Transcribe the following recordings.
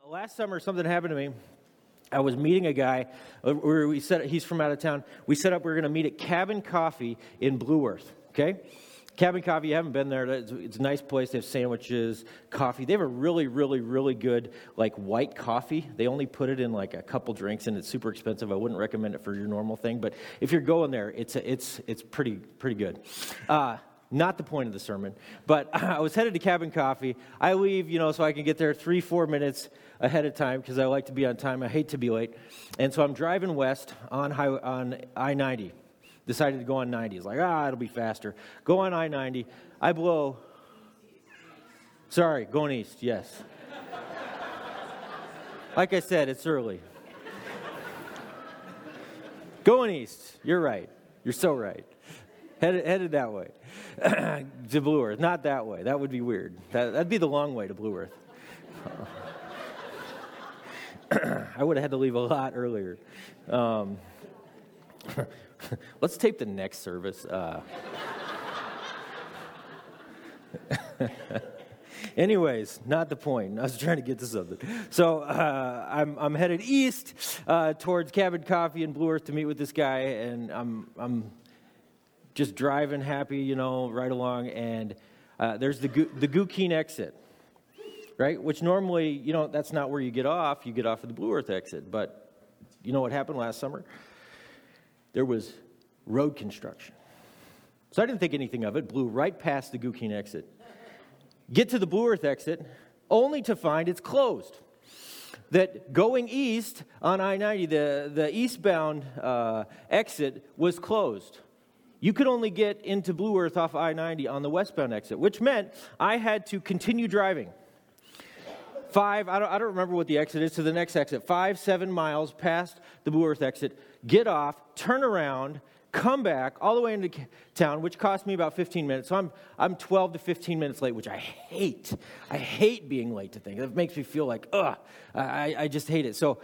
Last summer, something happened to me. I was meeting a guy. He's from out of town. We set up, we were going to meet at Cabin Coffee in Blue Earth, okay? Cabin Coffee, you haven't been there. It's a nice place. They have sandwiches, coffee. They have a really, really, really good, white coffee. They only put it in, a couple drinks, and it's super expensive. I wouldn't recommend it for your normal thing, but if you're going there, it's pretty good. Not the point of the sermon, but I was headed to Cabin Coffee. I leave, so I can get there 3-4 minutes ahead of time because I like to be on time. I hate to be late. And so I'm driving west on I-90. Decided to go on 90. It's it'll be faster. Go on I-90. Going east, yes. Like I said, it's early. Going east. You're right. You're so right. Headed that way to Blue Earth. Not that way. That would be weird. That'd be the long way to Blue Earth. I would have had to leave a lot earlier. Let's tape the next service. Anyways, not the point. I was trying to get to something. So I'm headed east towards Cabin Coffee in Blue Earth to meet with this guy, and I'm just driving happy, right along, and there's the Gookeen exit, right? Which normally, that's not where you get off. You get off at the Blue Earth exit. But you know what happened last summer? There was road construction. So I didn't think anything of it. Blew right past the Gookeen exit. Get to the Blue Earth exit, only to find it's closed. That going east on I-90, the eastbound exit was closed. You could only get into Blue Earth off I-90 on the westbound exit, which meant I had to continue driving. I don't remember what the exit is, to the next exit. 5-7 miles past the Blue Earth exit, get off, turn around, come back all the way into town, which cost me about 15 minutes. So I'm 12 to 15 minutes late, which I hate. I hate being late to things. It makes me feel like, I just hate it. So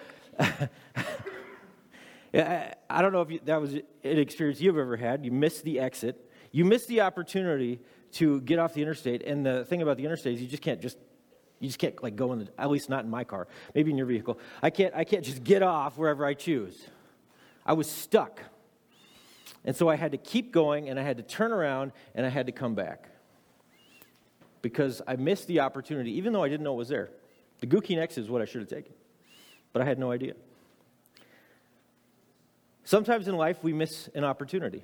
I don't know if that was an experience you've ever had. You missed the exit. You missed the opportunity to get off the interstate. And the thing about the interstate is you just can't go in at least not in my car, maybe in your vehicle. I can't just get off wherever I choose. I was stuck. And so I had to keep going, and I had to turn around, and I had to come back. Because I missed the opportunity, even though I didn't know it was there. The Gookeen exit is what I should have taken. But I had no idea. Sometimes in life, we miss an opportunity.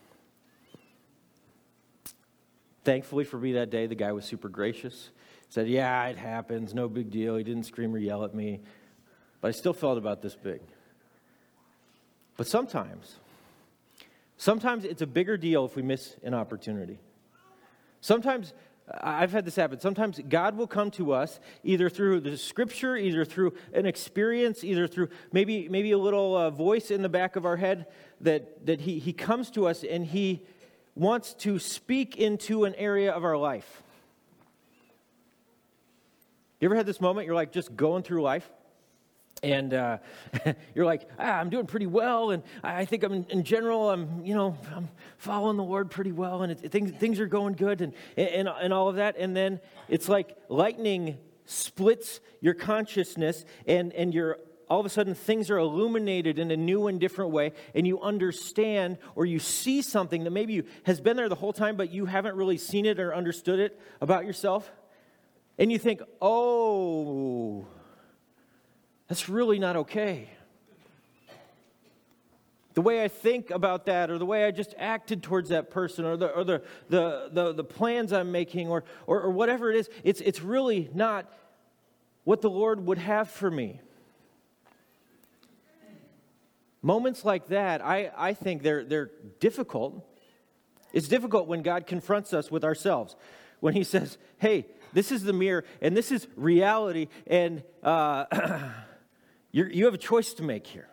Thankfully for me that day, the guy was super gracious. Said, yeah, it happens, no big deal. He didn't scream or yell at me. But I still felt about this big. But sometimes it's a bigger deal if we miss an opportunity. Sometimes, I've had this happen, sometimes God will come to us either through the scripture, either through an experience, either through maybe a little voice in the back of our head that he comes to us and he wants to speak into an area of our life. You ever had this moment, you're just going through life, and you're like, I'm doing pretty well, and I think in general, I'm following the Lord pretty well, and things are going good, and all of that, and then it's like lightning splits your consciousness, and you're all of a sudden things are illuminated in a new and different way, and you understand or you see something that maybe has been there the whole time, but you haven't really seen it or understood it about yourself. And you think, oh, that's really not okay. The way I think about that, or the way I just acted towards that person, or the plans I'm making, or whatever it is, it's really not what the Lord would have for me. Moments like that, I think they're difficult. It's difficult when God confronts us with ourselves. When he says, hey, this is the mirror, and this is reality, and you have a choice to make here.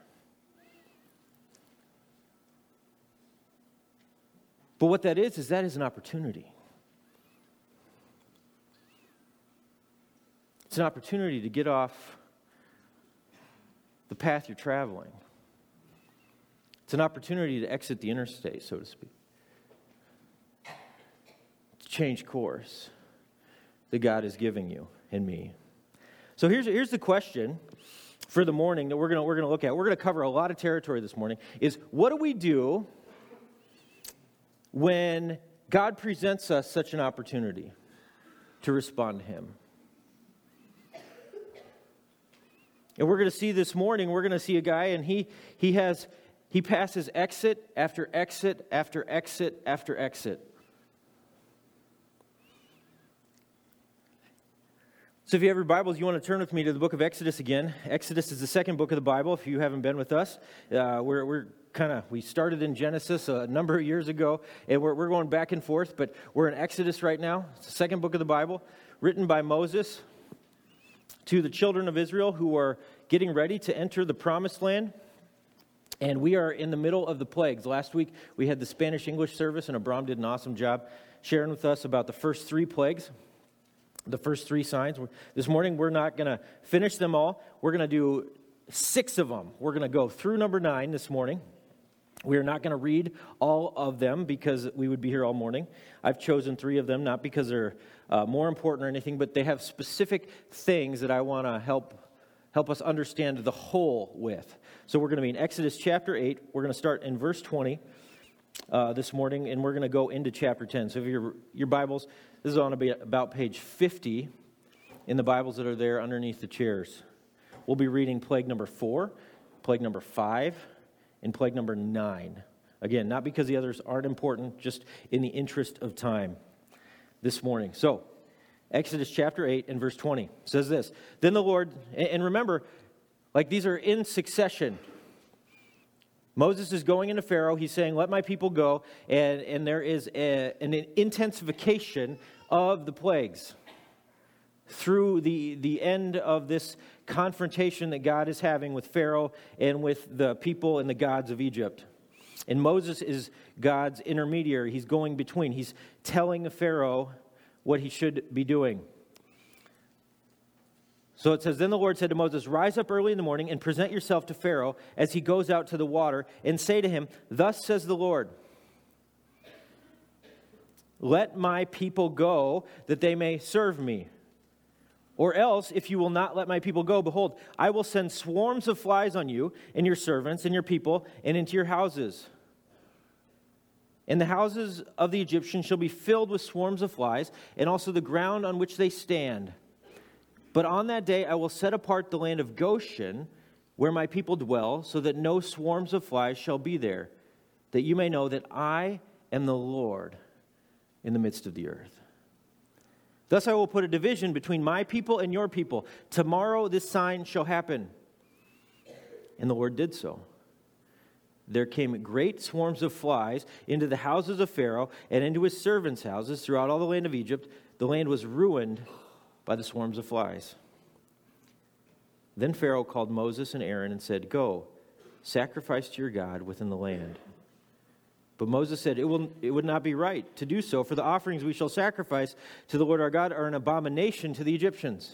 But what that is an opportunity. It's an opportunity to get off the path you're traveling. It's an opportunity to exit the interstate, so to speak. To change course that God is giving you and me. So here's the question for the morning that we're going to look at. We're going to cover a lot of territory this morning. Is what do we do when God presents us such an opportunity to respond to Him? And we're going to see this morning, we're going to see a guy, and he passes exit after exit after exit after exit. So if you have your Bibles, you want to turn with me to the book of Exodus again. Exodus is the second book of the Bible, if you haven't been with us. We started in Genesis a number of years ago, and we're going back and forth, but we're in Exodus right now. It's the second book of the Bible, written by Moses to the children of Israel who are getting ready to enter the promised land. And we are in the middle of the plagues. Last week, we had the Spanish-English service, and Abram did an awesome job sharing with us about the first 3 plagues, the first 3 signs. This morning, we're not going to finish them all. We're going to do 6 of them. We're going to go through number 9 this morning. We are not going to read all of them because we would be here all morning. I've chosen 3 of them, not because they're more important or anything, but they have specific things that I want to help us understand the whole with. So we're going to be in Exodus chapter 8. We're going to start in verse 20 this morning, and we're going to go into chapter 10. So if your Bibles, this is on about page 50 in the Bibles that are there underneath the chairs. We'll be reading plague number 4, plague number 5, and plague number 9. Again, not because the others aren't important, just in the interest of time this morning. So, Exodus chapter 8 and verse 20 says this. Then the Lord, and remember, like these are in succession. Moses is going into Pharaoh. He's saying, let my people go. And there is an intensification of the plagues through the end of this confrontation that God is having with Pharaoh and with the people and the gods of Egypt. And Moses is God's intermediary. He's going between. He's telling Pharaoh what he should be doing. So it says, then the Lord said to Moses, rise up early in the morning and present yourself to Pharaoh as he goes out to the water, and say to him, thus says the Lord, let my people go that they may serve me. Or else, if you will not let my people go, behold, I will send swarms of flies on you and your servants and your people and into your houses. And the houses of the Egyptians shall be filled with swarms of flies, and also the ground on which they stand. But on that day I will set apart the land of Goshen, where my people dwell, so that no swarms of flies shall be there, that you may know that I am the Lord in the midst of the earth. Thus I will put a division between my people and your people. Tomorrow this sign shall happen. And the Lord did so. There came great swarms of flies into the houses of Pharaoh and into his servants' houses throughout all the land of Egypt. The land was ruined by the swarms of flies. Then Pharaoh called Moses and Aaron and said, go, sacrifice to your God within the land. But Moses said, it would not be right to do so, for the offerings we shall sacrifice to the Lord our God are an abomination to the Egyptians.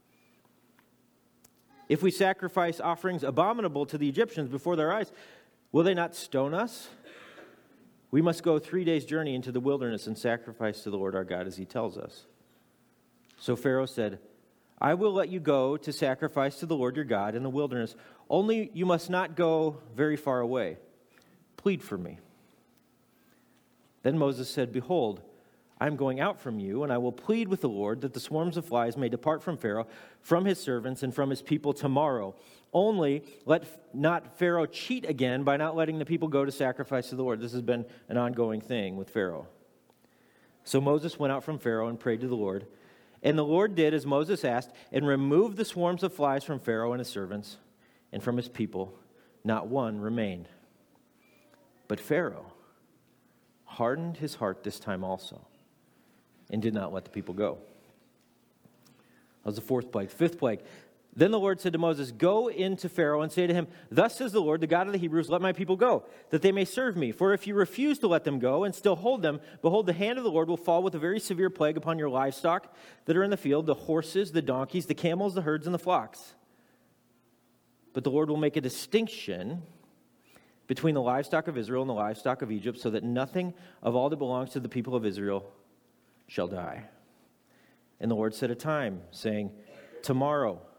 If we sacrifice offerings abominable to the Egyptians before their eyes, will they not stone us? We must go 3 days' journey into the wilderness and sacrifice to the Lord our God as he tells us. So Pharaoh said, I will let you go to sacrifice to the Lord your God in the wilderness. Only you must not go very far away. Plead for me. Then Moses said, behold, I am going out from you, and I will plead with the Lord that the swarms of flies may depart from Pharaoh, from his servants, and from his people tomorrow. Only let not Pharaoh cheat again by not letting the people go to sacrifice to the Lord. This has been an ongoing thing with Pharaoh. So Moses went out from Pharaoh and prayed to the Lord. And the Lord did as Moses asked, and removed the swarms of flies from Pharaoh and his servants, and from his people. Not one remained. But Pharaoh hardened his heart this time also, and did not let the people go. That was the 4th plague. 5th plague. Then the Lord said to Moses, go into Pharaoh and say to him, thus says the Lord, the God of the Hebrews, let my people go, that they may serve me. For if you refuse to let them go and still hold them, behold, the hand of the Lord will fall with a very severe plague upon your livestock that are in the field, the horses, the donkeys, the camels, the herds, and the flocks. But the Lord will make a distinction between the livestock of Israel and the livestock of Egypt, so that nothing of all that belongs to the people of Israel shall die. And the Lord set a time, saying, tomorrow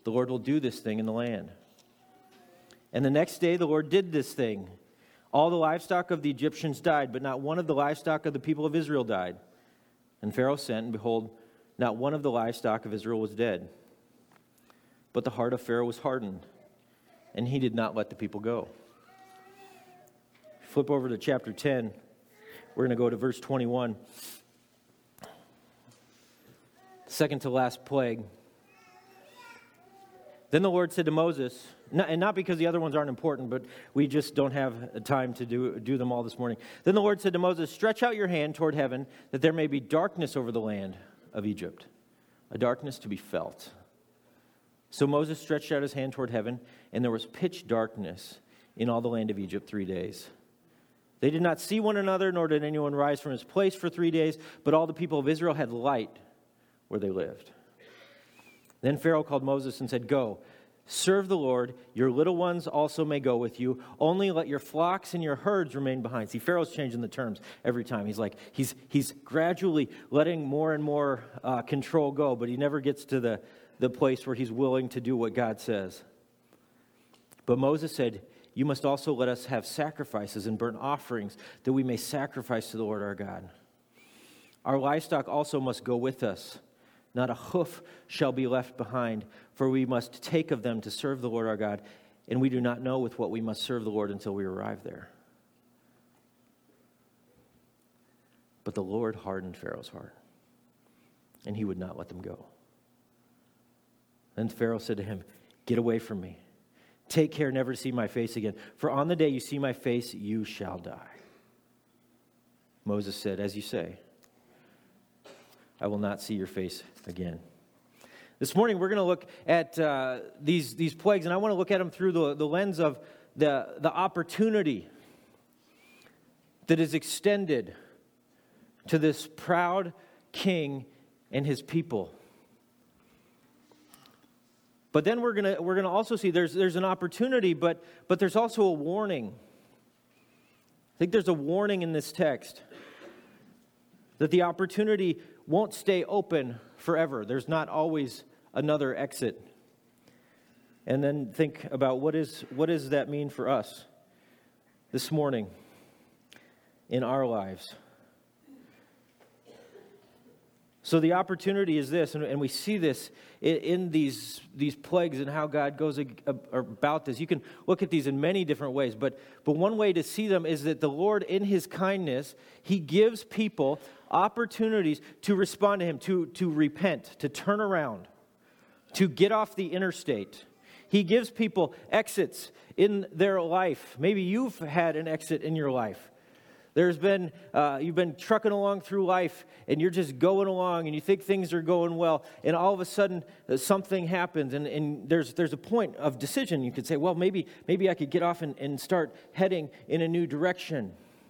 the Lord will do this thing in the land." And the next day the Lord did this thing. All the livestock of the Egyptians died, but not one of the livestock of the people of Israel died. And Pharaoh sent, and behold, not one of the livestock of Israel was dead. But the heart of Pharaoh was hardened, and he did not let the people go. Flip over to chapter 10. We're going to go to verse 21. Second to last plague. Then the Lord said to Moses, and not because the other ones aren't important, but we just don't have time to do them all this morning. Then the Lord said to Moses, "Stretch out your hand toward heaven, that there may be darkness over the land of Egypt, a darkness to be felt." So Moses stretched out his hand toward heaven, and there was pitch darkness in all the land of Egypt 3 days. They did not see one another, nor did anyone rise from his place for 3 days, but all the people of Israel had light where they lived. Then Pharaoh called Moses and said, "Go, serve the Lord. Your little ones also may go with you. Only let your flocks and your herds remain behind." See, Pharaoh's changing the terms every time. He's gradually letting more and more control go, but he never gets to the place where he's willing to do what God says. But Moses said, "You must also let us have sacrifices and burnt offerings, that we may sacrifice to the Lord our God. Our livestock also must go with us. Not a hoof shall be left behind, for we must take of them to serve the Lord our God, and we do not know with what we must serve the Lord until we arrive there." But the Lord hardened Pharaoh's heart, and he would not let them go. Then Pharaoh said to him, "Get away from me. Take care never to see my face again, for on the day you see my face, you shall die." Moses said, "As you say, I will not see your face again." This morning, we're going to look at these plagues, and I want to look at them through the lens of the opportunity that is extended to this proud king and his people. But then we're gonna also see there's an opportunity, but there's also a warning. I think there's a warning in this text that the opportunity won't stay open forever. There's not always another exit. And then think about what does that mean for us this morning in our lives. So the opportunity is this, and we see this in these plagues and how God goes about this. You can look at these in many different ways, but one way to see them is that the Lord, in his kindness, he gives people opportunities to respond to him, to repent, to turn around, to get off the interstate. He gives people exits in their life. Maybe you've had an exit in your life. There's been, you've been trucking along through life, and you're just going along, and you think things are going well, and all of a sudden something happens, and there's a point of decision. You could say, well, maybe I could get off and start heading in a new direction.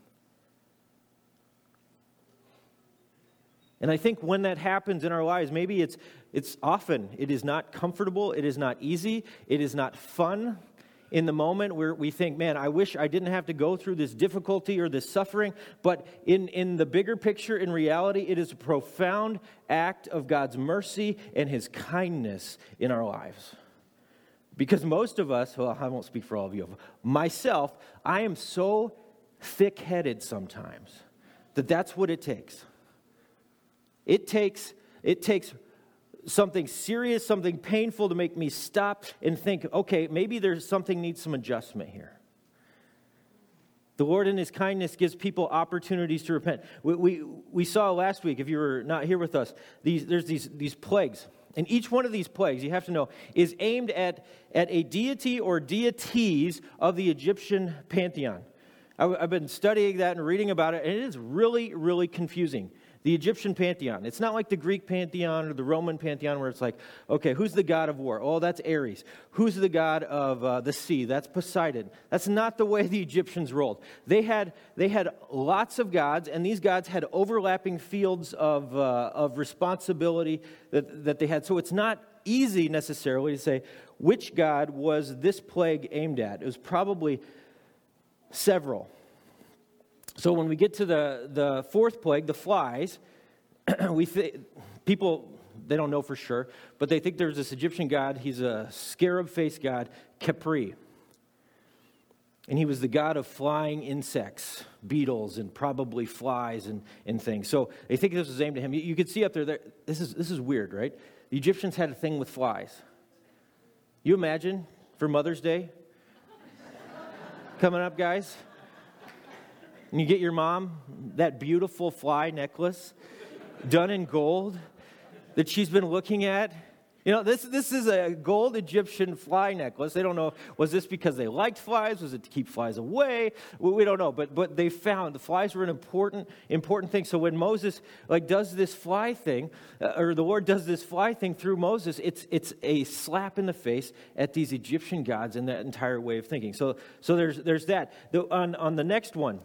And I think when that happens in our lives, maybe it's often, it is not comfortable, it is not easy, it is not fun. In the moment where we think, man, I wish I didn't have to go through this difficulty or this suffering, but in the bigger picture, in reality, it is a profound act of God's mercy and his kindness in our lives. Because most of us, well, I won't speak for all of you, myself, I am so thick-headed sometimes that's what it takes. It takes something serious, something painful to make me stop and think, okay, maybe there's something needs some adjustment here. The Lord in his kindness gives people opportunities to repent. We saw last week, if you were not here with us, there's these plagues. And each one of these plagues, you have to know, is aimed at a deity or deities of the Egyptian pantheon. I've been studying that and reading about it, and it is really, really confusing. The Egyptian pantheon. It's not like the Greek pantheon or the Roman pantheon where it's like, okay, who's the god of war? Oh, that's Ares. Who's the god of the sea? That's Poseidon. That's not the way the Egyptians rolled. They had lots of gods, and these gods had overlapping fields of responsibility that they had. So it's not easy necessarily to say which god was this plague aimed at. It was probably several. So when we get to the fourth plague, the flies, people they don't know for sure, but they think there's this Egyptian god. He's a scarab-faced god, Khepri. And he was the god of flying insects, beetles, and probably flies and things. So they think this was aimed at him. You can see up there, this is weird, right? The Egyptians had a thing with flies. You imagine for Mother's Day coming up, guys? And you get your mom that beautiful fly necklace done in gold that she's been looking at. You know, this is a gold Egyptian fly necklace. They don't know, was this because they liked flies? Was it to keep flies away? We don't know, but they found the flies were an important thing. So when Moses does this fly thing, or the Lord does this fly thing through Moses, it's a slap in the face at these Egyptian gods and that entire way of thinking. So there's that. On the next one,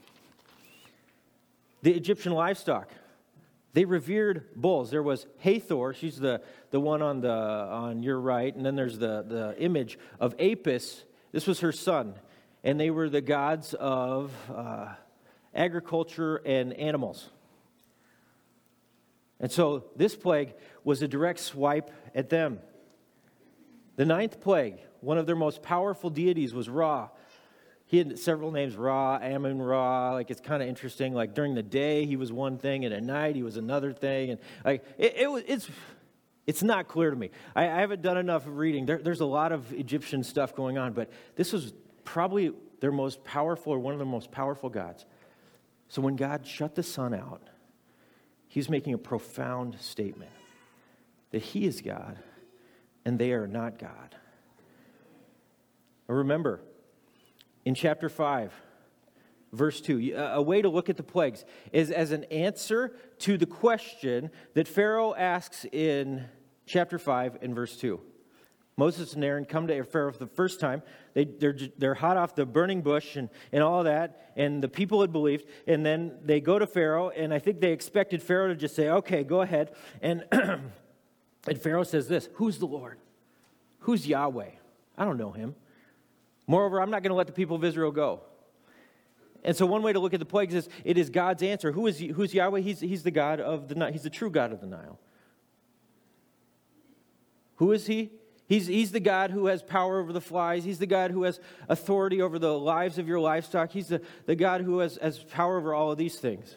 the Egyptian livestock. They revered bulls. There was Hathor, she's the one on your right, and then there's the image of Apis. This was her son, and they were the gods of agriculture and animals. And so this plague was a direct swipe at them. The 9th plague, one of their most powerful deities was Ra. He had several names, Ra, Amun-Ra. It's kind of interesting. During the day, he was one thing, and at night, he was another thing. And it's not clear to me. I haven't done enough reading. There's a lot of Egyptian stuff going on, but this was probably their most powerful, or one of their most powerful gods. So when God shut the sun out, he's making a profound statement that he is God, and they are not God. Remember, in chapter 5, verse 2, a way to look at the plagues is as an answer to the question that Pharaoh asks in chapter 5 and verse 2. Moses and Aaron come to Pharaoh for the first time. They're hot off the burning bush and all that, and the people had believed. And then they go to Pharaoh, and I think they expected Pharaoh to just say, okay, go ahead. And, and Pharaoh says this, who's the Lord? Who's Yahweh? I don't know him. Moreover, I'm not going to let the people of Israel go. And so one way to look at the plagues is it is God's answer. Who's Yahweh? He's the God of the Nile. He's the true God of the Nile. Who is he? He's the God who has power over the flies. He's the God who has authority over the lives of your livestock. He's the God who has power over all of these things.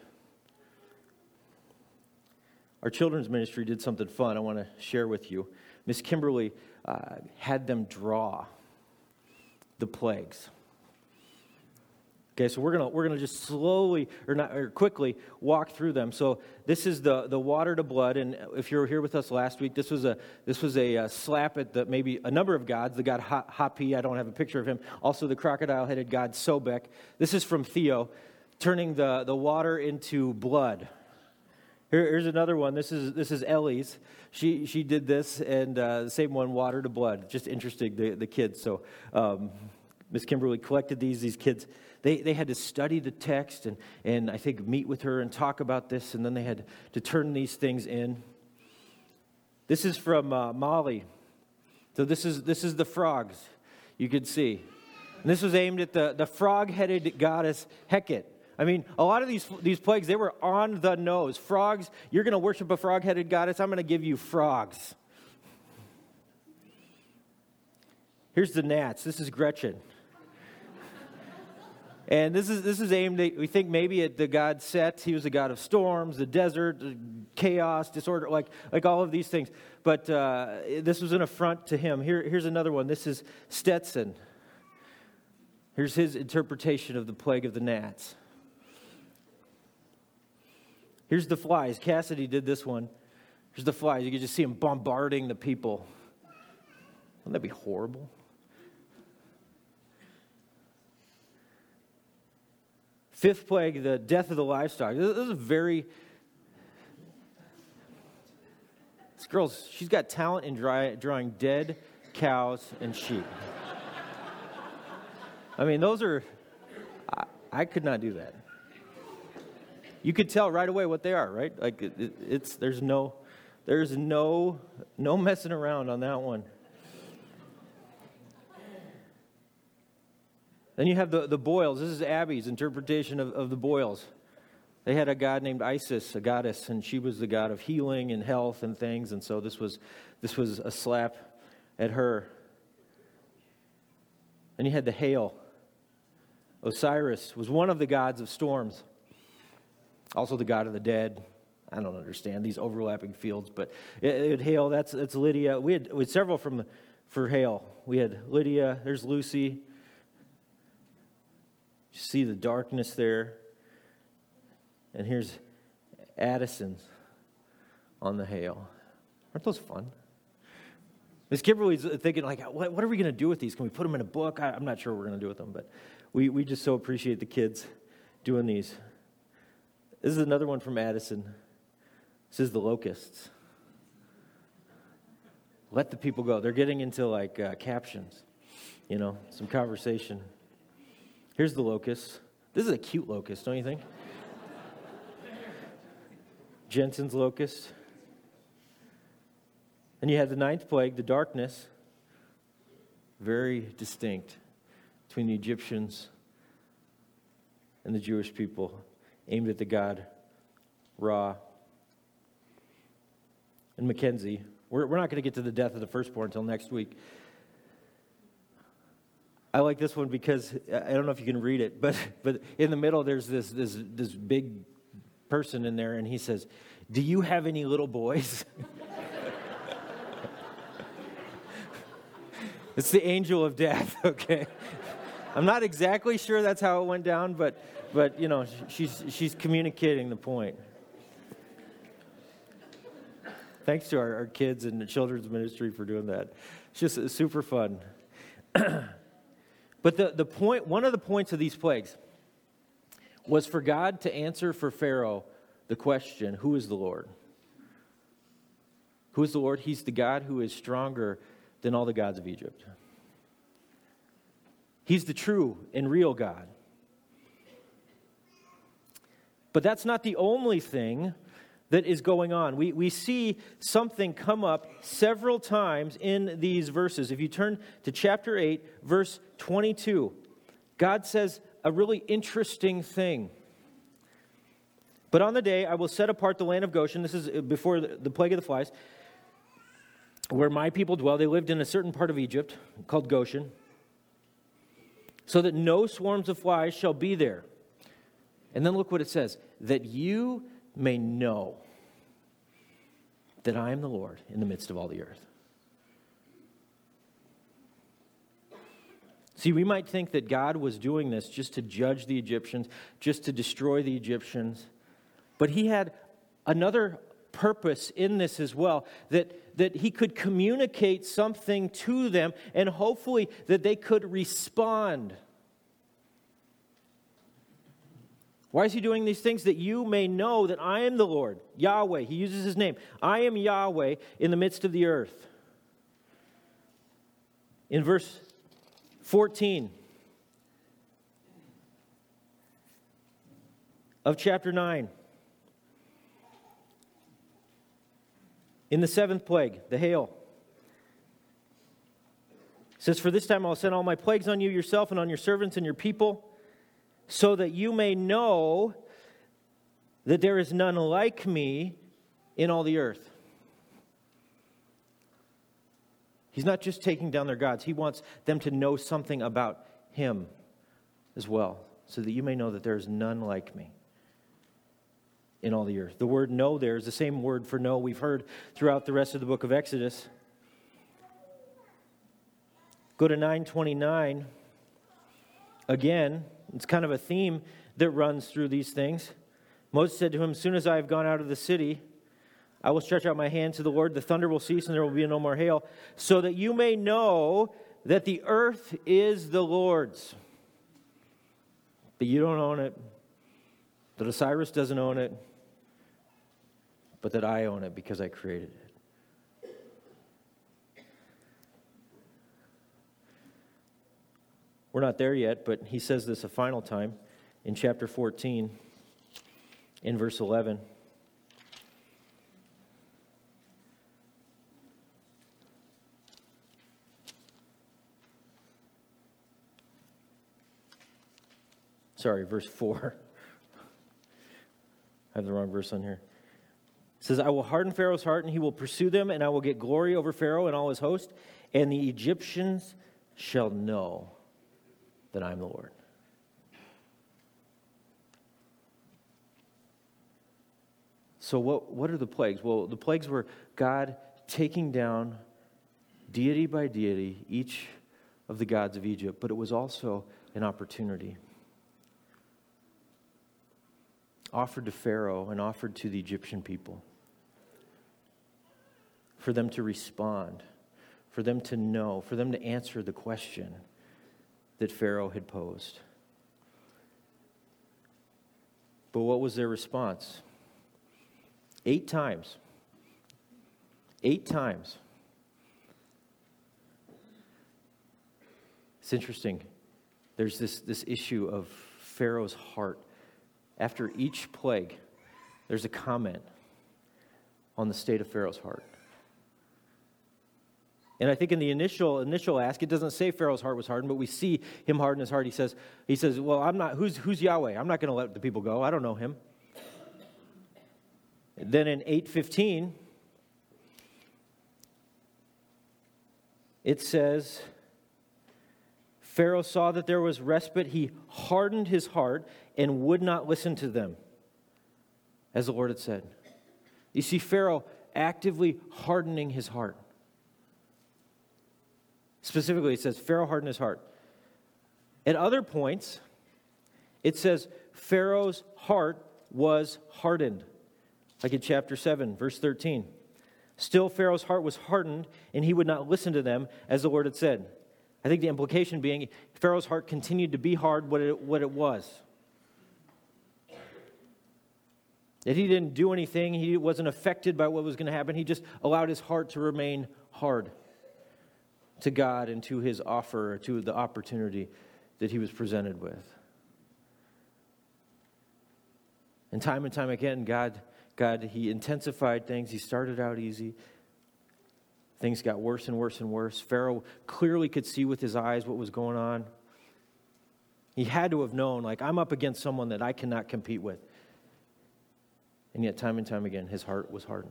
Our children's ministry did something fun I want to share with you. Miss Kimberly had them draw the plagues. Okay, so we're gonna just slowly or quickly walk through them. So this is the water to blood, and if you were here with us last week, this was a slap at maybe a number of gods. The god Hapi, I don't have a picture of him. Also the crocodile-headed god Sobek. This is from Theo, turning the water into blood. Here's another one. This is Ellie's. She did this, and the same one, water to blood. Just interesting, the kids. So Miss Kimberly collected these kids. They had to study the text and I think meet with her and talk about this, and then they had to turn these things in. This is from Molly. So this is the frogs, you could see. And this was aimed at the frog-headed goddess Hecate. I mean, a lot of these plagues, they were on the nose. Frogs, you're going to worship a frog-headed goddess, I'm going to give you frogs. Here's the gnats. This is Gretchen. And this is aimed at, we think maybe at the god Set. He was the god of storms, the desert, chaos, disorder, like all of these things. But this was an affront to him. Here's another one. This is Stetson. Here's his interpretation of the plague of the gnats. Here's the flies. Cassidy did this one. Here's the flies. You can just see them bombarding the people. Wouldn't that be horrible? Fifth plague, the death of the livestock. This is this girl, she's got talent in drawing dead cows and sheep. I mean, those are, I could not do that. You could tell right away what they are, right? Like there's no messing around on that one. Then you have the boils. This is Abby's interpretation of the boils. They had a god named Isis, a goddess, and she was the god of healing and health and things, and so this was a slap at her. And you had the hail. Osiris was one of the gods of storms, also the god of the dead. I don't understand these overlapping fields, but it hail. That's Lydia. We had several for hail. We had Lydia. There's Lucy. You see the darkness there. And here's Addison's on the hail. Aren't those fun? Miss Kimberly's thinking, like, what are we going to do with these? Can we put them in a book? I'm not sure what we're going to do with them, but we just so appreciate the kids doing these. This is another one from Addison. This is the locusts. Let the people go. They're getting into, like, captions, some conversation. Here's the locust. This is a cute locust, don't you think? Jensen's locust. And you had the ninth plague, the darkness, very distinct between the Egyptians and the Jewish people, aimed at the god Ra. And Mackenzie. We're not going to get to the death of the firstborn until next week. I like this one because I don't know if you can read it, but in the middle there's this big person in there, and he says, "Do you have any little boys?" It's the angel of death, okay? I'm not exactly sure that's how it went down, but she's communicating the point. Thanks to our kids and the children's ministry for doing that. It's just super fun. But the point, one of the points of these plagues was for God to answer for Pharaoh the question, who is the Lord? Who is the Lord? He's the God who is stronger than all the gods of Egypt. He's the true and real God. But that's not the only thing that is going on. We see something come up several times in these verses. If you turn to chapter 8, verse 22, God says a really interesting thing. But on the day I will set apart the land of Goshen, this is before the plague of the flies, where my people dwell. They lived in a certain part of Egypt called Goshen, so that no swarms of flies shall be there. And then look what it says, that you may know that I am the Lord in the midst of all the earth. See, we might think that God was doing this just to judge the Egyptians, just to destroy the Egyptians, but he had another purpose in this as well, that he could communicate something to them, and hopefully that they could respond. Why is he doing these things? That you may know that I am the Lord, Yahweh. He uses his name. I am Yahweh in the midst of the earth. In verse 14 of chapter 9, in the seventh plague, the hail, it says, for this time I'll send all my plagues on you, yourself, and on your servants and your people, so that you may know that there is none like me in all the earth. He's not just taking down their gods. He wants them to know something about him as well, so that you may know that there is none like me in all the earth. The word know there is the same word for know we've heard throughout the rest of the book of Exodus. Go to 9:29. Again, it's kind of a theme that runs through these things. Moses said to him, as soon as I have gone out of the city, I will stretch out my hand to the Lord. The thunder will cease and there will be no more hail, so that you may know that the earth is the Lord's. But you don't own it. That Osiris doesn't own it. But that I own it because I created it. We're not there yet, but he says this a final time in chapter 14, in verse 11. Sorry, verse 4. have the wrong verse on here. It says, I will harden Pharaoh's heart, and he will pursue them, and I will get glory over Pharaoh and all his host, and the Egyptians shall know that I am the Lord. So what are the plagues? Well, the plagues were God taking down deity by deity each of the gods of Egypt, but it was also an opportunity offered to Pharaoh and offered to the Egyptian people for them to respond, for them to know, for them to answer the question that Pharaoh had posed. But what was their response? 8 times. 8 times. It's interesting. There's this issue of Pharaoh's heart. After each plague, there's a comment on the state of Pharaoh's heart. And I think in the initial ask, it doesn't say Pharaoh's heart was hardened, but we see him harden his heart. He says, well, I'm not, who's Yahweh? I'm not going to let the people go. I don't know him. Then in 8:15, it says, Pharaoh saw that there was respite. He hardened his heart and would not listen to them, as the Lord had said. You see Pharaoh actively hardening his heart. Specifically, it says Pharaoh hardened his heart. At other points, it says Pharaoh's heart was hardened. Like in chapter 7, verse 13. Still, Pharaoh's heart was hardened, and he would not listen to them, as the Lord had said. I think the implication being Pharaoh's heart continued to be hard what it was. That he didn't do anything. He wasn't affected by what was going to happen. He just allowed his heart to remain hard to God and to his offer, to the opportunity that he was presented with. And time again, God, he intensified things. He started out easy. Things got worse and worse and worse. Pharaoh clearly could see with his eyes what was going on. He had to have known, like, I'm up against someone that I cannot compete with. And yet, time and time again, his heart was hardened.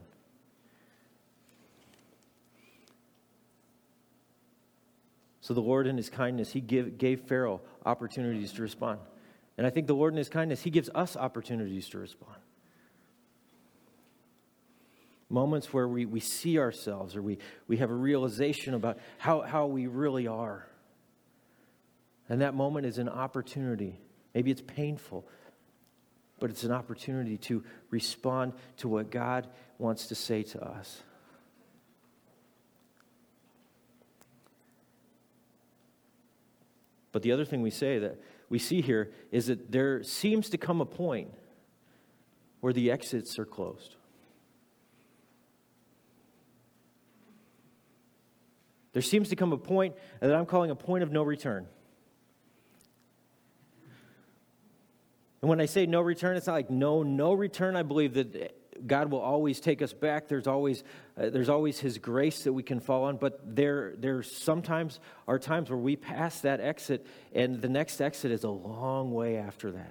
So the Lord in his kindness, he gave Pharaoh opportunities to respond. And I think the Lord in his kindness, he gives us opportunities to respond. Moments where we see ourselves or we have a realization about how we really are. And that moment is an opportunity. Maybe it's painful, but it's an opportunity to respond to what God wants to say to us. But the other thing we see here is that there seems to come a point where the exits are closed. There seems to come a point that I'm calling a point of no return. And when I say no return, it's not like no return. I believe that God will always take us back. There's always his grace that we can fall on. But there sometimes are times where we pass that exit, and the next exit is a long way after that.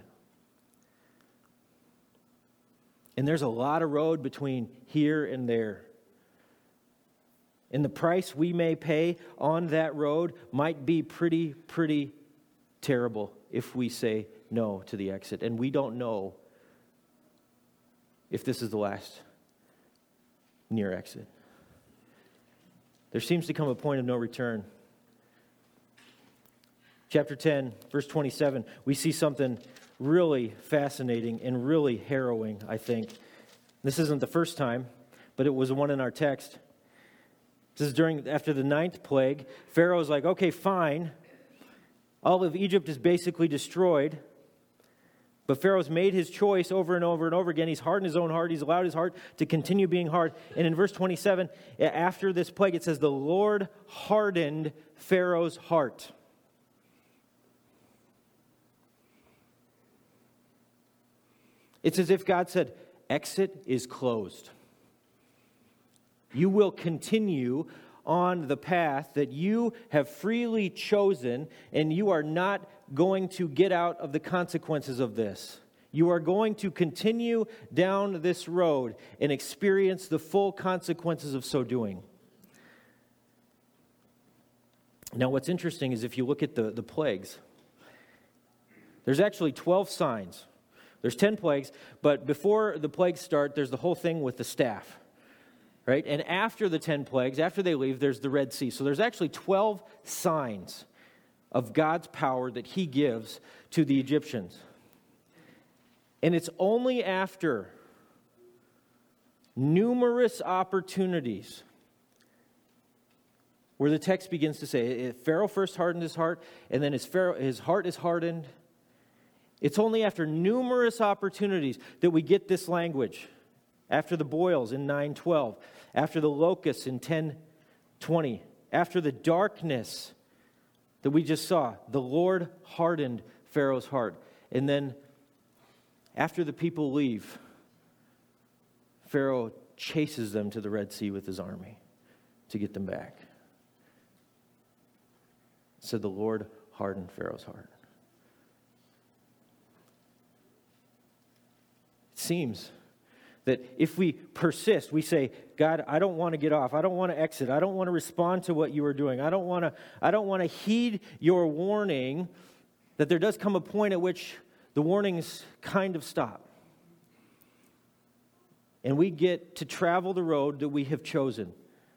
And there's a lot of road between here and there. And the price we may pay on that road might be pretty terrible if we say no to the exit. And we don't know if this is the last near exit. There seems to come a point of no return. Chapter 10, verse 27, we see something really fascinating and really harrowing, I think. This isn't the first time, but it was one in our text. This is after the 9th plague. Pharaoh's like, okay, fine. All of Egypt is basically destroyed. But Pharaoh's made his choice over and over and over again. He's hardened his own heart. He's allowed his heart to continue being hard. And in verse 27, after this plague, it says, the Lord hardened Pharaoh's heart. It's as if God said, exit is closed. You will continue on the path that you have freely chosen, and you are not going to get out of the consequences of this. You are going to continue down this road and experience the full consequences of so doing. Now, what's interesting is if you look at the plagues, there's actually 12 signs. There's 10 plagues, but before the plagues start, there's the whole thing with the staff, right? And after the 10 plagues, after they leave, there's the Red Sea. So there's actually 12 signs of God's power that he gives to the Egyptians. And it's only after numerous opportunities where the text begins to say, Pharaoh first hardened his heart, and then his heart is hardened. It's only after numerous opportunities that we get this language. After the boils in 9:12, after the locusts in 10:20, after the darkness that we just saw, the Lord hardened Pharaoh's heart. And then after the people leave, Pharaoh chases them to the Red Sea with his army to get them back. So the Lord hardened Pharaoh's heart. It seems that if we persist, we say, God, I don't want to get off. I don't want to exit. I don't want to respond to what you are doing. I don't want to heed your warning, that there does come a point at which the warnings kind of stop. And we get to travel the road that we have chosen.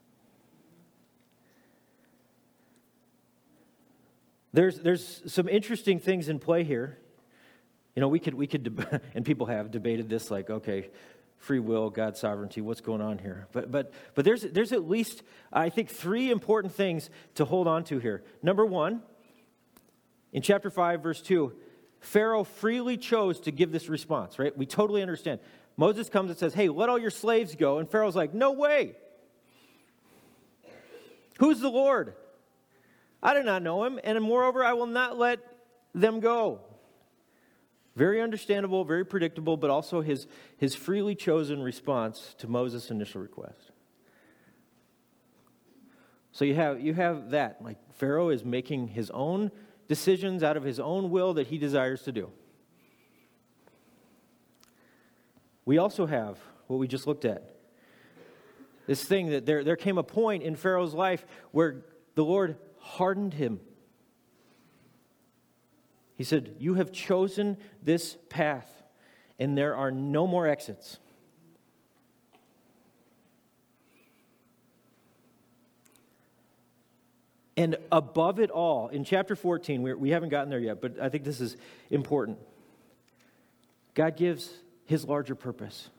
There's some interesting things in play here. You know, we could and people have debated this, like, okay, free will, God's sovereignty, what's going on here? But there's at least, I think, 3 important things to hold on to here. Number 1, in chapter 5, verse 2, Pharaoh freely chose to give this response, right? We totally understand. Moses comes and says, hey, let all your slaves go. And Pharaoh's like, no way. Who's the Lord? I do not know him, and moreover, I will not let them go. Very understandable, very predictable, but also his freely chosen response to Moses' initial request. So you have that, like Pharaoh is making his own decisions out of his own will that he desires to do. We also have what we just looked at. This thing that there came a point in Pharaoh's life where the Lord hardened him. He said, you have chosen this path, and there are no more exits. And above it all, in chapter 14, we haven't gotten there yet, but I think this is important. God gives his larger purpose.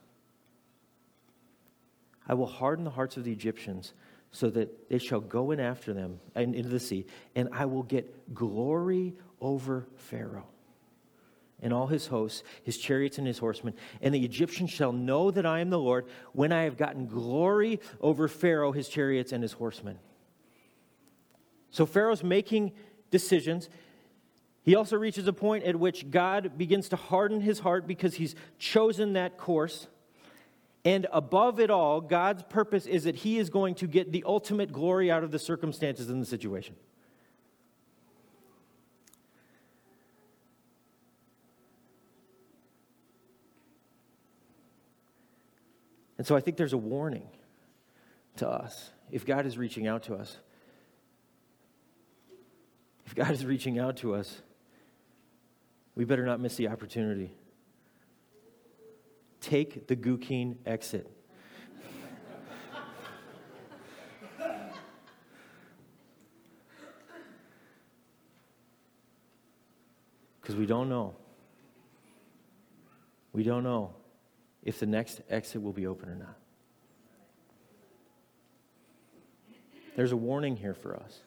I will harden the hearts of the Egyptians so that they shall go in after them into the sea, and I will get glory over Pharaoh and all his hosts, his chariots and his horsemen. And the Egyptians shall know that I am the Lord when I have gotten glory over Pharaoh, his chariots, and his horsemen. So Pharaoh's making decisions. He also reaches a point at which God begins to harden his heart because he's chosen that course. And above it all, God's purpose is that he is going to get the ultimate glory out of the circumstances in the situation. And so I think there's a warning to us. If God is reaching out to us, we better not miss the opportunity. Take the Gukeen exit. Because we don't know. We don't know if the next exit will be open or not. There's a warning here for us.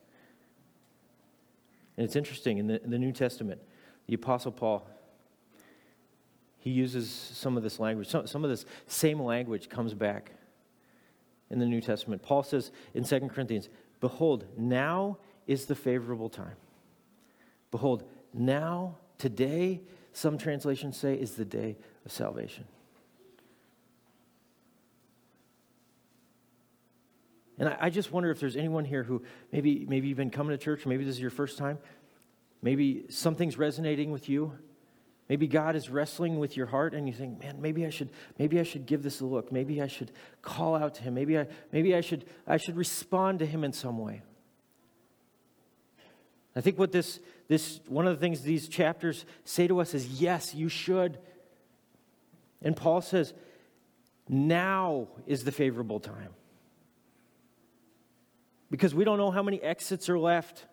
And it's interesting, in the New Testament, the Apostle Paul, he uses some of this language. Some of this same language comes back in the New Testament. Paul says in 2 Corinthians, behold, now is the favorable time. Behold, now, today, some translations say, is the day of salvation. And I just wonder if there's anyone here who maybe you've been coming to church, maybe this is your first time, maybe something's resonating with you, Maybe God is wrestling with your heart and you think, man, maybe I should give this a look. Maybe I should call out to him. Maybe I should respond to him in some way. I think what this one of the things these chapters say to us is, yes, you should. And Paul says, now is the favorable time. Because we don't know how many exits are left.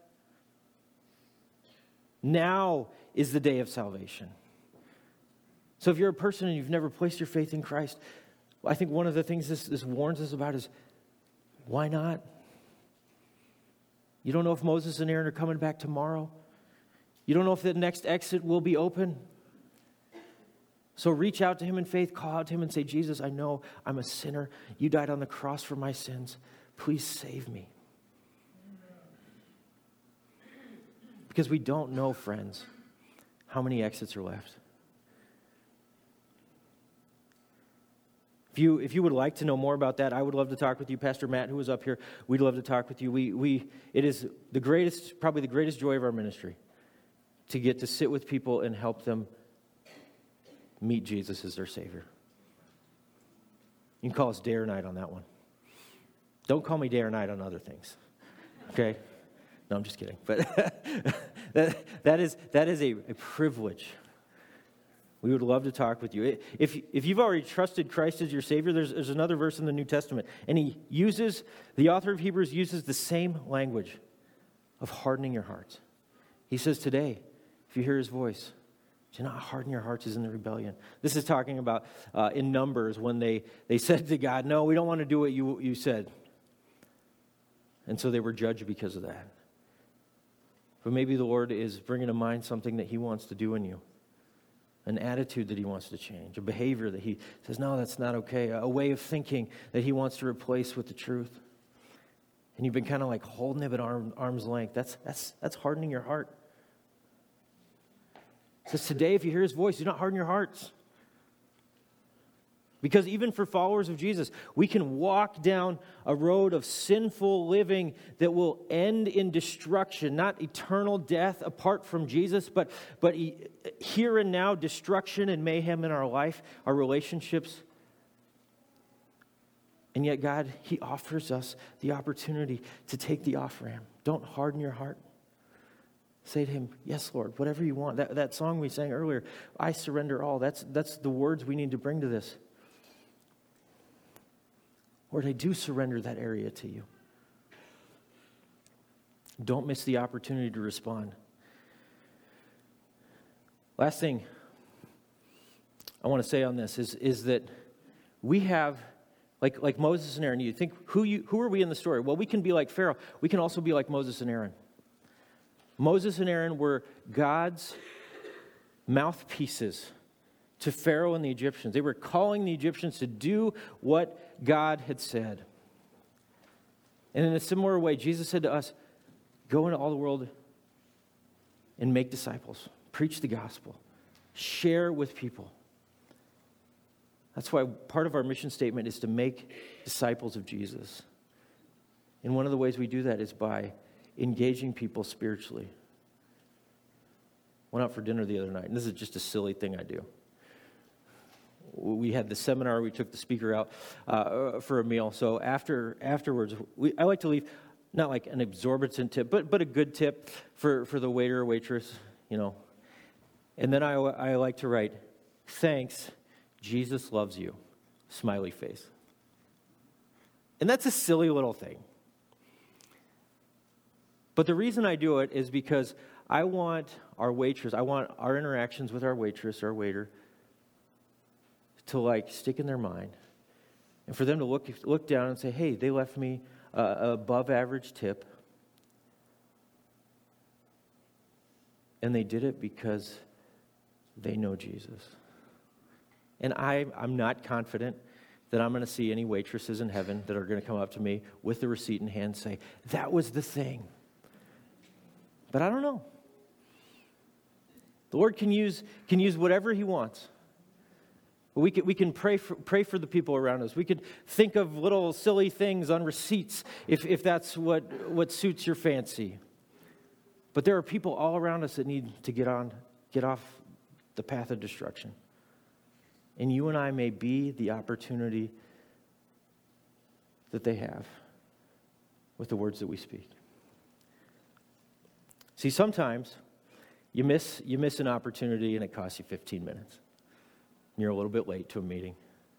Now is the day of salvation. So if you're a person and you've never placed your faith in Christ, I think one of the things this warns us about is, why not? You don't know if Moses and Aaron are coming back tomorrow. You don't know if the next exit will be open. So reach out to him in faith, call out to him and say, Jesus, I know I'm a sinner. You died on the cross for my sins. Please save me. Because we don't know, friends, how many exits are left. If you would like to know more about that, I would love to talk with you. Pastor Matt, who was up here, we'd love to talk with you. It is probably the greatest joy of our ministry to get to sit with people and help them meet Jesus as their Savior. You can call us day or night on that one. Don't call me day or night on other things, okay? No, I'm just kidding. But that is a privilege. We would love to talk with you. If you've already trusted Christ as your Savior, there's another verse in the New Testament. And the author of Hebrews uses the same language of hardening your hearts. He says today, if you hear his voice, do not harden your hearts as in the rebellion. This is talking about in Numbers when they said to God, no, we don't want to do what you said. And so they were judged because of that. But maybe the Lord is bringing to mind something that he wants to do in you. An attitude that he wants to change. A behavior that he says, no, that's not okay. A way of thinking that he wants to replace with the truth. And you've been kind of like holding it at arm's length. That's hardening your heart. It says today, if you hear his voice, do not harden your hearts. Because even for followers of Jesus, we can walk down a road of sinful living that will end in destruction, not eternal death apart from Jesus, but here and now destruction and mayhem in our life, our relationships. And yet God, he offers us the opportunity to take the off-ramp. Don't harden your heart. Say to him, yes, Lord, whatever you want. That song we sang earlier, I surrender all. That's the words we need to bring to this. Lord, I do surrender that area to you. Don't miss the opportunity to respond. Last thing I want to say on this is that we have, like Moses and Aaron, you think, who are we in the story? Well, we can be like Pharaoh. We can also be like Moses and Aaron. Moses and Aaron were God's mouthpieces to Pharaoh and the Egyptians. They were calling the Egyptians to do what God had said. And in a similar way, Jesus said to us, go into all the world and make disciples. Preach the gospel. Share with people. That's why part of our mission statement is to make disciples of Jesus. And one of the ways we do that is by engaging people spiritually. Went out for dinner the other night, and this is just a silly thing I do. We had the seminar, we took the speaker out for a meal. So afterwards, I like to leave, not like an exorbitant tip, but a good tip for the waiter or waitress, you know. And then I like to write, thanks, Jesus loves you, smiley face. And that's a silly little thing. But the reason I do it is because I want our interactions with our waitress or waiter to like stick in their mind, and for them to look down and say, hey, they left me above average tip, and they did it because they know Jesus. And I'm not confident that I'm going to see any waitresses in heaven that are going to come up to me with the receipt in hand and say, that was the thing. But I don't know. The Lord can use whatever he wants. We can pray for the people around us. We could think of little silly things on receipts if that's what suits your fancy. But there are people all around us that need to get off the path of destruction. And you and I may be the opportunity that they have with the words that we speak. See, sometimes you miss an opportunity and it costs you 15 minutes. And you're a little bit late to a meeting.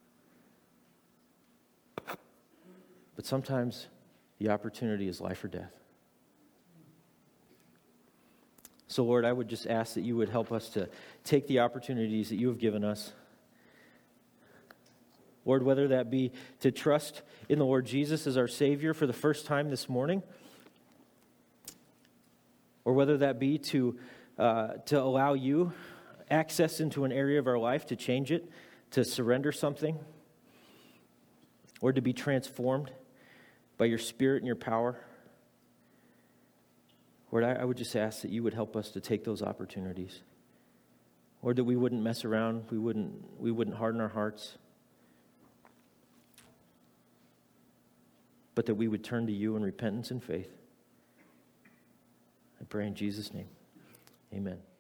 But sometimes the opportunity is life or death. So, Lord, I would just ask that you would help us to take the opportunities that you have given us. Lord, whether that be to trust in the Lord Jesus as our Savior for the first time this morning, or whether that be to allow you access into an area of our life to change it, to surrender something, or to be transformed by your Spirit and your power. Lord, I would just ask that you would help us to take those opportunities. Lord, that we wouldn't mess around, we wouldn't harden our hearts, but that we would turn to you in repentance and faith. I pray in Jesus' name. Amen.